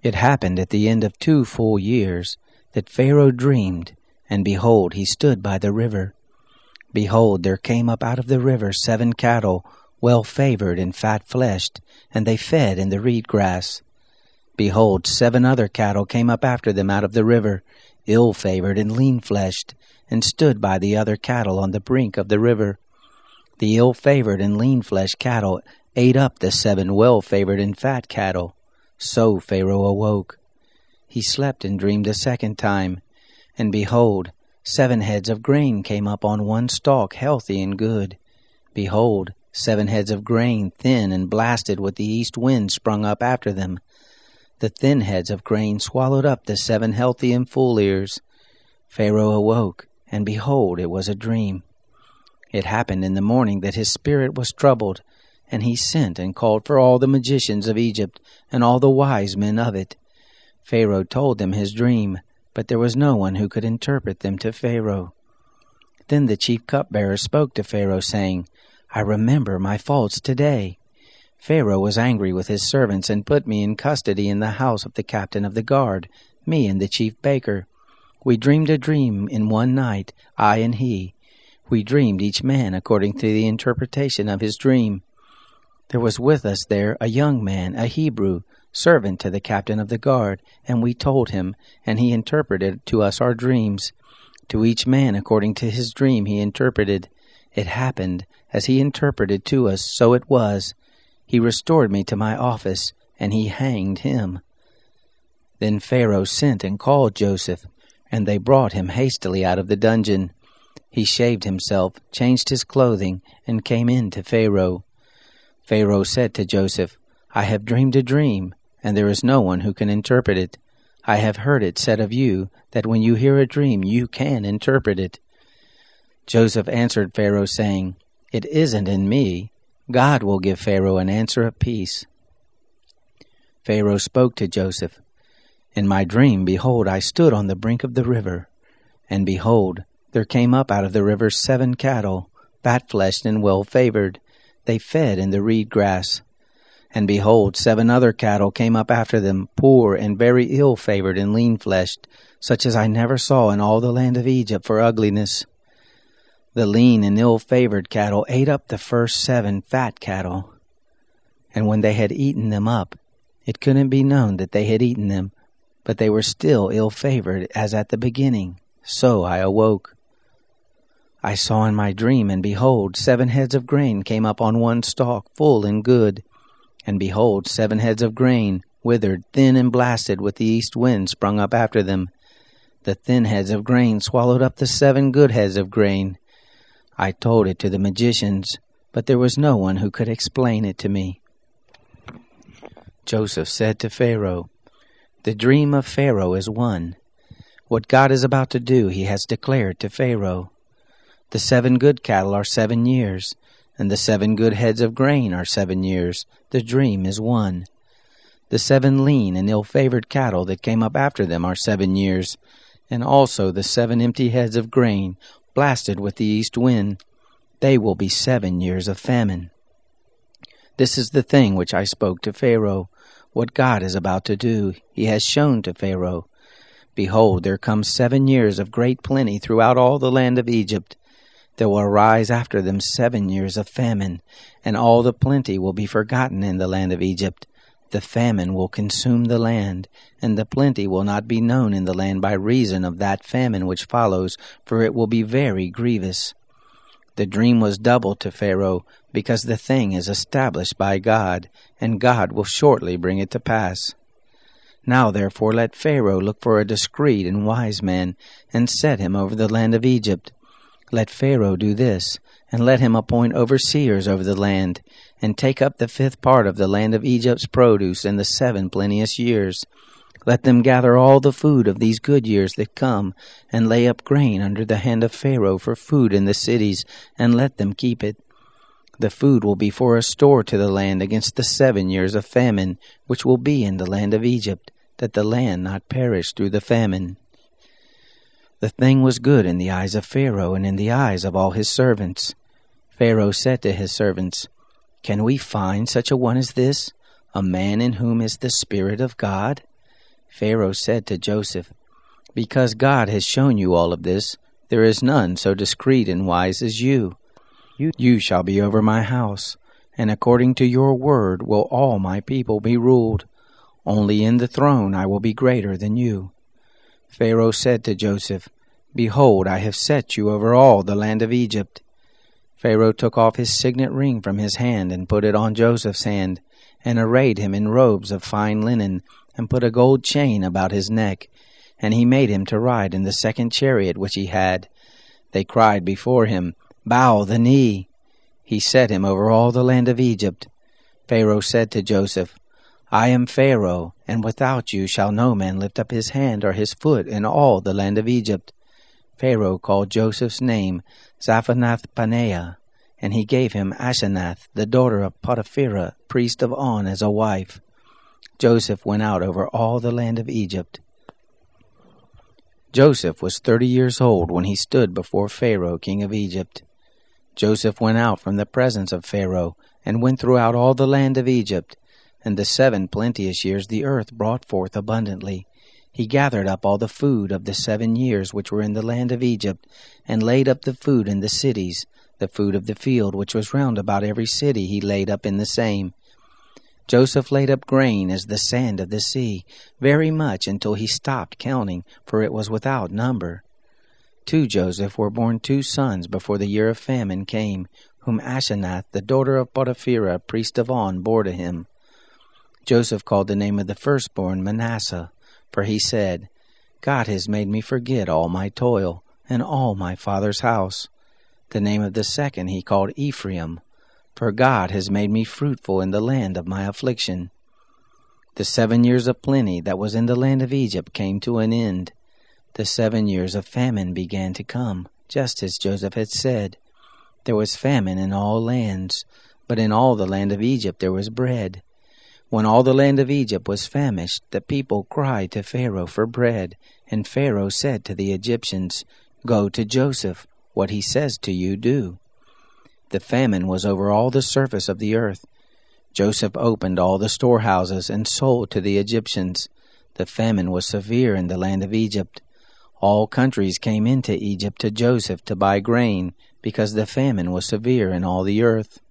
It happened at the end of 2 full years that Pharaoh dreamed, and behold, he stood by the river. Behold, there came up out of the river 7 cattle, well-favored and fat-fleshed, and they fed in the reed grass. Behold, 7 other cattle came up after them out of the river, ill-favored and lean-fleshed, and stood by the other cattle on the brink of the river. The ill-favored and lean-fleshed cattle ate up the 7 well-favored and fat cattle. So Pharaoh awoke. He slept and dreamed a second time, and behold, 7 heads of grain came up on one stalk, healthy and good. Behold, 7 heads of grain, thin and blasted with the east wind, sprung up after them. The thin heads of grain swallowed up the 7 healthy and full ears. Pharaoh awoke, and behold, it was a dream. It happened in the morning that his spirit was troubled, and he sent and called for all the magicians of Egypt and all the wise men of it. Pharaoh told them his dream, but there was no one who could interpret them to Pharaoh. Then the chief cupbearer spoke to Pharaoh, saying, I remember my faults today. Pharaoh was angry with his servants and put me in custody in the house of the captain of the guard, me and the chief baker. We dreamed a dream in one night, I and he. We dreamed each man according to the interpretation of his dream. There was with us there a young man, a Hebrew, servant to the captain of the guard, and we told him, and he interpreted to us our dreams. To each man according to his dream he interpreted. It happened, as he interpreted to us, so it was. He restored me to my office, and he hanged him. Then Pharaoh sent and called Joseph, and they brought him hastily out of the dungeon. He shaved himself, changed his clothing, and came in to Pharaoh. Pharaoh said to Joseph, I have dreamed a dream, and there is no one who can interpret it. I have heard it said of you, that when you hear a dream you can interpret it. Joseph answered Pharaoh, saying, It isn't in me. God will give Pharaoh an answer of peace. Pharaoh spoke to Joseph, In my dream, behold, I stood on the brink of the river, and behold, there came up out of the river 7 cattle, fat-fleshed and well-favored. They fed in the reed grass. And behold, 7 other cattle came up after them, poor and very ill-favored and lean-fleshed, such as I never saw in all the land of Egypt for ugliness. The lean and ill-favored cattle ate up the first 7 fat cattle. And when they had eaten them up, it couldn't be known that they had eaten them, but they were still ill-favored as at the beginning. So I awoke. I saw in my dream, and behold, 7 heads of grain came up on one stalk, full and good. And behold, 7 heads of grain, withered, thin and blasted with the east wind, sprung up after them. The thin heads of grain swallowed up the 7 good heads of grain. I told it to the magicians, but there was no one who could explain it to me. Joseph said to Pharaoh, The dream of Pharaoh is one. What God is about to do he has declared to Pharaoh. The 7 good cattle are 7 years, and the 7 good heads of grain are 7 years. The dream is one. The 7 lean and ill-favored cattle that came up after them are 7 years, and also the 7 empty heads of grain, blasted with the east wind. They will be 7 years of famine. This is the thing which I spoke to Pharaoh. What God is about to do, he has shown to Pharaoh. Behold, there come 7 years of great plenty throughout all the land of Egypt. There will arise after them 7 years of famine, and all the plenty will be forgotten in the land of Egypt. The famine will consume the land, and the plenty will not be known in the land by reason of that famine which follows, for it will be very grievous. The dream was doubled to Pharaoh, because the thing is established by God, and God will shortly bring it to pass. Now therefore let Pharaoh look for a discreet and wise man, and set him over the land of Egypt. Let Pharaoh do this, and let him appoint overseers over the land, and take up the 5th part of the land of Egypt's produce in the 7 plenteous years. Let them gather all the food of these good years that come, and lay up grain under the hand of Pharaoh for food in the cities, and let them keep it. The food will be for a store to the land against the 7 years of famine, which will be in the land of Egypt, that the land not perish through the famine. The thing was good in the eyes of Pharaoh and in the eyes of all his servants. Pharaoh said to his servants, Can we find such a one as this, a man in whom is the Spirit of God? Pharaoh said to Joseph, "Because God has shown you all of this, there is none so discreet and wise as you. You shall be over my house, and according to your word will all my people be ruled. Only in the throne I will be greater than you." Pharaoh said to Joseph, "Behold, I have set you over all the land of Egypt." Pharaoh took off his signet ring from his hand and put it on Joseph's hand, and arrayed him in robes of fine linen, and put a gold chain about his neck. And he made him to ride in the second chariot which he had. They cried before him, "Bow the knee." He set him over all the land of Egypt. Pharaoh said to Joseph, "I am Pharaoh, and without you shall no man lift up his hand or his foot in all the land of Egypt." Pharaoh called Joseph's name Zaphenath-Paneah, and he gave him Asenath, the daughter of Potiphera, priest of On, as a wife. Joseph went out over all the land of Egypt. Joseph was 30 years old when he stood before Pharaoh, king of Egypt. Joseph went out from the presence of Pharaoh, and went throughout all the land of Egypt. And the 7 plenteous years the earth brought forth abundantly. He gathered up all the food of the 7 years which were in the land of Egypt, and laid up the food in the cities. The food of the field which was round about every city he laid up in the same. Joseph laid up grain as the sand of the sea, very much until he stopped counting, for it was without number. To Joseph were born 2 sons before the year of famine came, whom Asenath, the daughter of Potiphera, priest of On, bore to him. Joseph called the name of the firstborn Manasseh, for he said, "God has made me forget all my toil, and all my father's house." The name of the second he called Ephraim, for God has made me fruitful in the land of my affliction. The 7 years of plenty that was in the land of Egypt came to an end. The 7 years of famine began to come, just as Joseph had said. There was famine in all lands, but in all the land of Egypt there was bread. When all the land of Egypt was famished, the people cried to Pharaoh for bread, and Pharaoh said to the Egyptians, "Go to Joseph, what he says to you do." The famine was over all the surface of the earth. Joseph opened all the storehouses and sold to the Egyptians. The famine was severe in the land of Egypt. All countries came into Egypt to Joseph to buy grain, because the famine was severe in all the earth.